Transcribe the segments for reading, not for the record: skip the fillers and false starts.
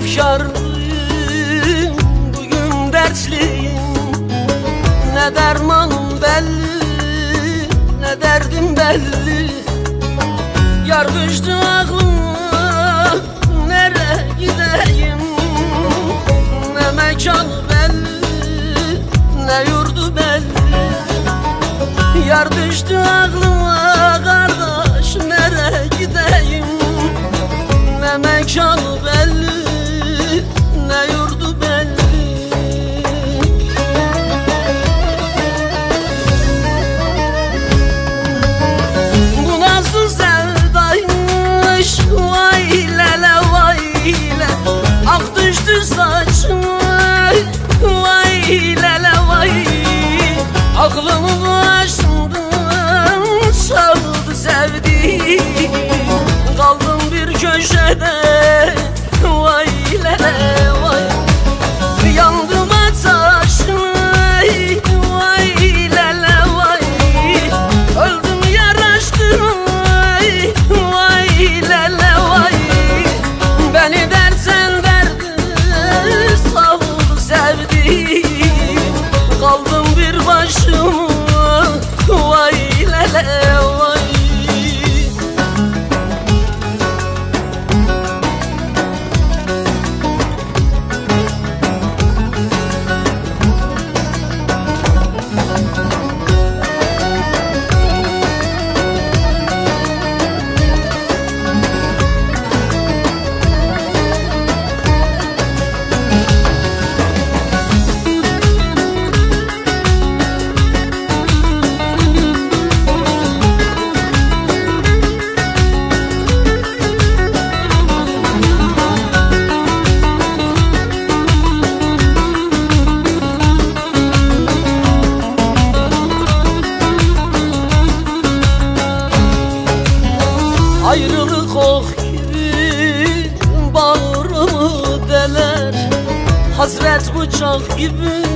efkarlıyım, bugün dertliyim. Ne dermanım belli, ne derdim belli. Yar düştü aklıma, nereye gideyim? Ne mekanı belli, ne yurdu belli. Yar düştü aklıma kardeş, nereye gideyim? Ne mekanı belli, ne yurdu belli. Bu nasıl sevdaymış, vay lele vay le. Ak düştü saçıma, vay lele vay. Aklımı başımdan çaldı sevdiğim. Kaldım bir köşede, vay lele vay. Yandım ateşime, vay lele vay. Öldüm yaraştım, vay lele vay. Beni dersen derdin, savurdu sevdiğim. Kaldım bir başıma, vay lele vay. Ayrılık ok gibi bağrımı deler. Hasret bıçak gibi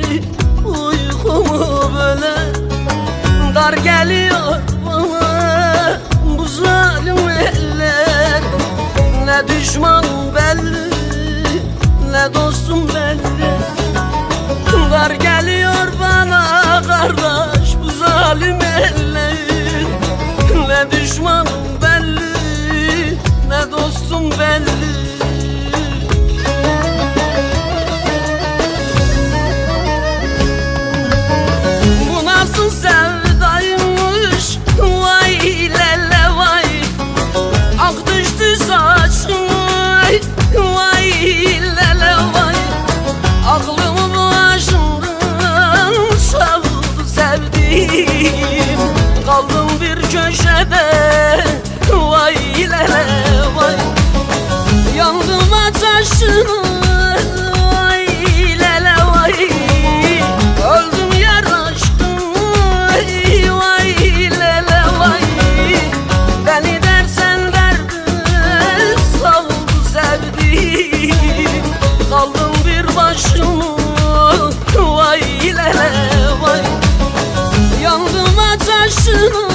uykumu böler. Dar geliyor bana bu zalim eller. Ne düşmanım belli, ne dostum belli. Dar geliyor bana kardeş bu zalim eller. Ne düşmanım belli, ne dostum belli. Bu nasıl sevdaymış, vay lele vay. Ak düştü saçıma, vay lele vay. Aklımı başımdan çaldı sevdiğim. Kaldım bir köşede, vay lele vay. Yandım ateşine, vay lele vay. Öldüm yaraştım, vay lele vay. Beni dersen derdin, savurdu sevdiğim. Kaldım bir başıma, vay lele vay. Yandım ateşine,